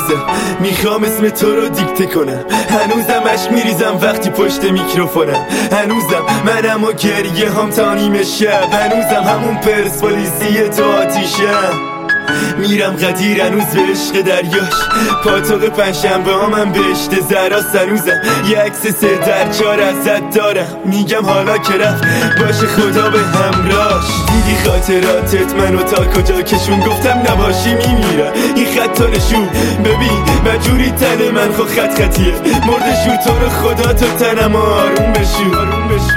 هنوزم میخوام اسم تو رو دیکته کنم، هنوزم عشق میریزم وقتی پشت میکروفونم، هنوزم منم و گریه هم تا نیمه شب، هنوزم همون پرسپولیسی تو آتیشم. میرم قدیر هنوز به عشق دریاش، پاتوق پنجشنبه ها من بهشت زراست، هنوزم یه عکس 3x4 ازت دارم، میگم حالا که رفت باشه خدا به همراهش. دیدی خاطراتت منو تا کجا کشون، گفتم نباشی میمیرم این خط نشون. ببین مجوری تن من خود خط خطیه، مرد شور تو رو خدا تو تنم آروم بشور.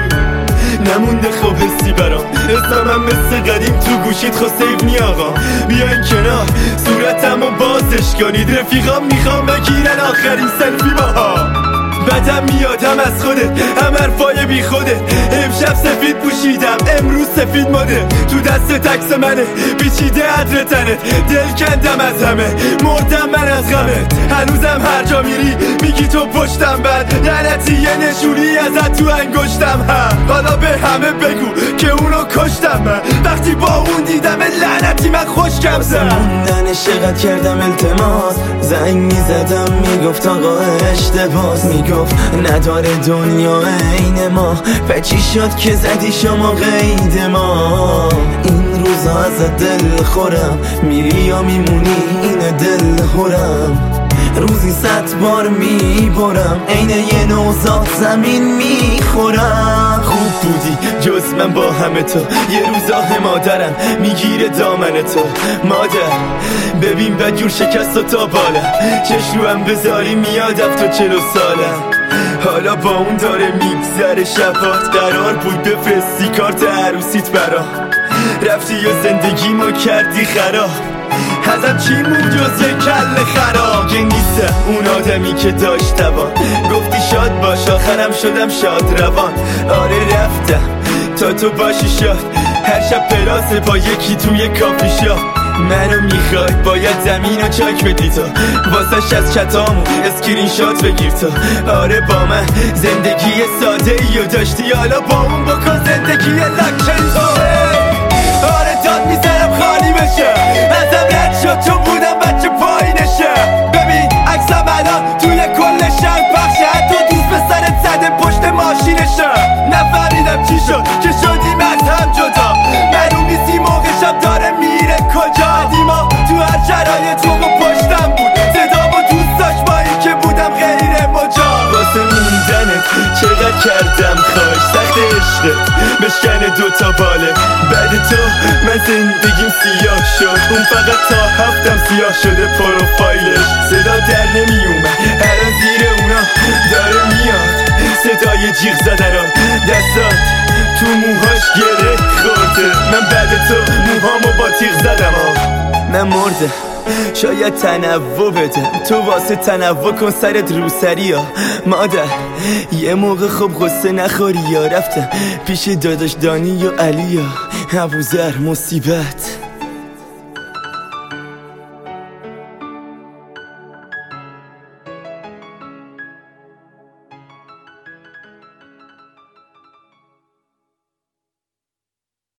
نمونده خوب حسی برام، اسمم مثل قدیم تو گوشید خود سیف نی آقا. بیاین کنار صورتمو بازش کنید، رفیقام میخوام بگیرن آخرین سلفی باها. بدم میادم از خودت هم حرفای بی خودت، امشب سفید پوشیدم امروز سفید ماده، تو دست تکس منه پیچیده عطر تنت، دل کندم از همه مردم من از غمت. هنوزم هر جا میری میگی تو پشتم بد، لعنتی یه نشونی ازت تو انگشتم هم. حالا به همه بگو که اونو کشتم من، وقتی با اون دیدم لعنتی من خوشکم زد. موندنش چقدر کردم التماس، زنگ میزدم میگفت آقا اشتباس، میگفت نداره دنیا عین ما، پچی شد که زدی شما قید ما. این روزا ازت دل خورم، میری یا میمونی این دل خورم، روزی 100 بار میبرم عین یه نوزاد زمین میخورم. خوب بودی جز من با همه تو، یه روزا مادرم میگیره دامن تو. مادر ببین بدجور شکست و تا بالا، چش رو هم بذاری میاد افتو 40 سالم. حالا با اون داره میگذره شبات، قرار بود بفرستی کارت عروسیت برا، رفتی یا زندگی ما کردی خراب. ازم چی مون جز یه کل خراب، یه نیستم اون آدمی که داشت توان، گفتی شاد باش آخرم شدم شاد روان. آره رفتم تا تو باشی شاد، هر شب پراسه با یکی توی کافی شاپ. منو میخوای باید زمین و چاک بدی تو، واسه از چتامون اسکرین شات بگیر تو. آره با من زندگی ساده ایو داشتی، حالا با اون بکن زندگی لکن تو. آره داد میزنم خالی بشه، ازم رد شد تو بودم بچه پایینشه. ببین عکسم الان توی کل شهر پخشه، حتی دوست پسرت زده پشت ماشینشه. نفهمیدم چی شد که شدیم از هم جدا، معلوم نیست این موقع شب داره میره کجا. دیما تو هر شرایط فوق و پشتم بود، صدام و دوست داشت با این که بودم غیر مجاب. واسه موندنت چقدر کردم خواهش، سخت عشقت بشکنه 2 تا باله. بعد تو من زندگیم سیاه شد، اون فقط تا هفتم سیاه شده پروفایلش. صدا در نمیومد الان زیر اونا داره میاد صدای جیغ زدن و دستات تو موهاش گره خورده. من بعد تو موهامو با تیغ زدم من مردم شاید تنوع بدم، تو واسه تنوع کن سرت روسری ها. مادر یه موقع خوب غصه نخوری یا، رفتم پیش داداش دانی و علی ها، ابوذر مصیبت